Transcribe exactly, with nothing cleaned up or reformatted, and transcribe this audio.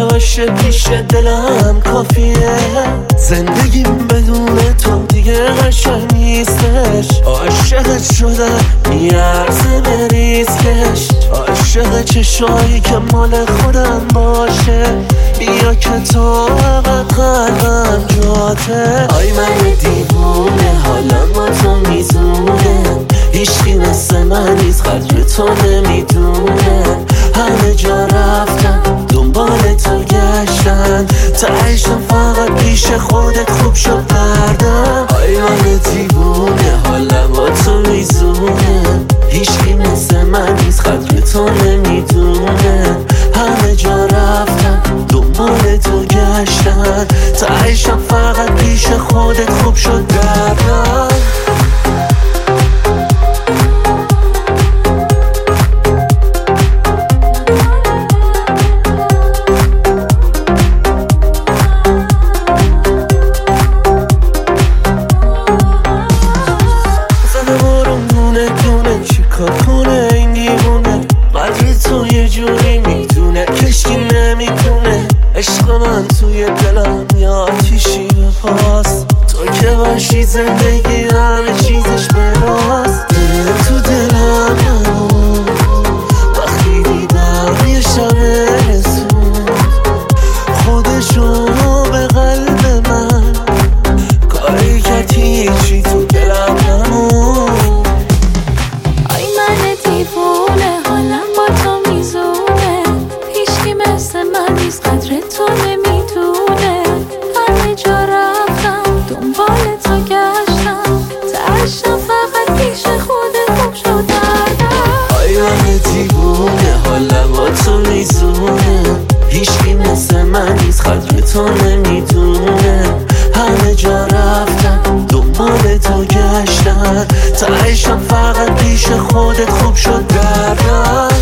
باشه پیش دلم کافیه. زندگیم بدون تو دیگه قشنگ نیستش. عاشقت شدم میارزه به ریسکش. عاشق چشایی که مال خودم باشه. بیا که تو فقط قلبم جاته. آی من دیوونه حالا با تو میزونه. هیچکی مثل من نیست قدر تو نمیدونه. همه جا رفتم دنبال تو گشتن. تهشم فقط پیش خودت خوب شد دردم. آی من دیوونه حالا با تو میزونه. هیچکی مثل من نیست قدر تو نمیدونه. همه جا رفتم دنبال تو گشتن. تهشم فقط پیش خودت خوب شد دردم. چیکار کنه این دیوونه. قدر تو یه جوری میدونه کشکی نمیتونه. عشق من توی دلم یا آتیشی به پاس. تو که باشی زندگی همه چیزش براست. دل تو دلم نمون وقتی دیدم یه شب رسون. خودشو به قلب من کاری کرد هیچی تو دلم نمون. قدر تو نمیدونه. همه جا رفتم دنبال تو گشتم. تهشم فقط پیش خودت خوب شد دردم. آی من دیوونه حالا با تو میزونه. هیچکی مثل من نیست قدر تو نمیدونه. همه جا رفتم دنبال تو گشتم. تهشم فقط پیش خودت خوب شد دردم.